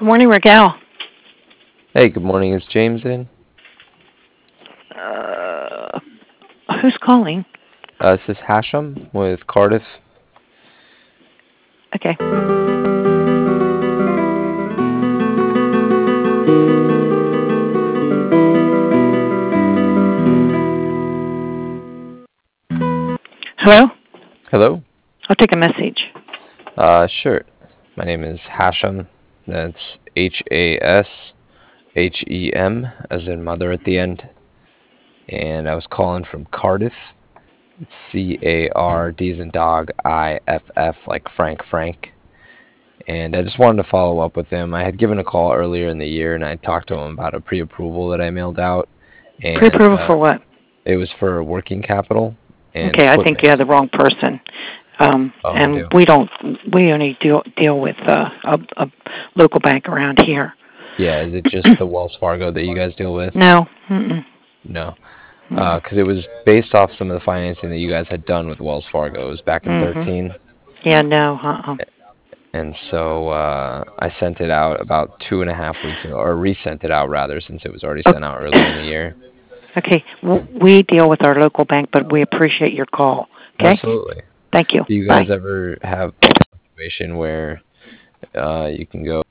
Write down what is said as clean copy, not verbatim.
morning, Raquel. Hey, good morning. Is James in? Uh, who's calling? This is Hashem with Cardiff. Okay. Hello? Hello? I'll take a message. Sure. My name is Hashem. That's Hashem, as in mother at the end. And I was calling from Cardiff. It's Card as in dog, IFF, like Frank. And I just wanted to follow up with him. I had given a call earlier in the year, and I talked to him about a pre-approval that I mailed out. And Pre-approval for what? it was for working capital and Okay, I think you equipment. have the wrong person. Oh, I And do. we only deal with a local bank around here. Yeah, is it just the Wells Fargo that you guys deal with? No. Mm-mm. No. Mm-mm. Because it was based off some of the financing that you guys had done with Wells Fargo. It was back in Mm-hmm. 13. Yeah, no. And so I sent it out about 2.5 weeks ago, or resent it out rather, since it was already sent out earlier in the year. Okay. We deal with our local bank, but we appreciate your call. Okay? Absolutely. Thank you. Do you Bye. guys ever have a situation where you can go